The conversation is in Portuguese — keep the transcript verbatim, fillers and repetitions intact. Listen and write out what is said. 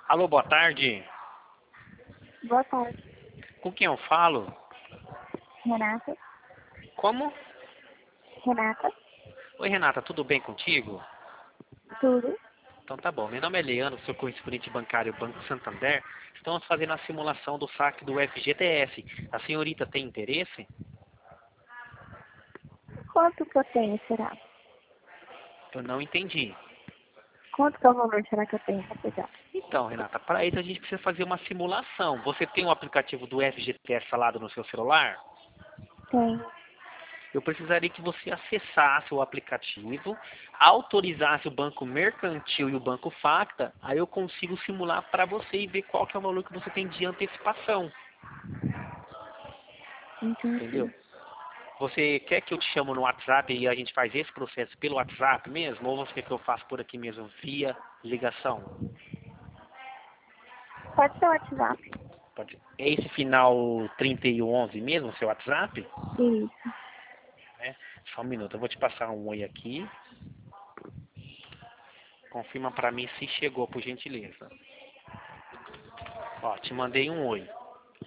Alô, boa tarde. Boa tarde, Com quem eu falo? Renata. Como? Renata, Oi, Renata, tudo bem contigo? tudo? Então tá bom. Meu nome é Leandro, sou correspondente bancário Banco Santander. Estamos fazendo a simulação do saque do F G T S. A senhorita tem interesse? Quanto que eu tenho, será? Eu não entendi. Quanto que é o valor será que eu tenho para pegar? Então, Renata, para isso a gente precisa fazer uma simulação. Você tem o aplicativo do F G T S instalado no seu celular? Tenho. Eu precisaria que você acessasse o aplicativo, autorizasse o banco mercantil e o banco Facta, aí eu consigo simular para você e ver qual que é o valor que você tem de antecipação, entendeu? Entendi. Você quer que eu te chamo no WhatsApp e a gente faz esse processo pelo WhatsApp mesmo, ou você quer que eu faça por aqui mesmo, via ligação? Pode ser o WhatsApp? Pode. É esse final trinta e onze mesmo, seu WhatsApp? Isso. É. Só um minuto, eu vou te passar um oi aqui. Confirma para mim se chegou, por gentileza. Ó, te mandei um oi.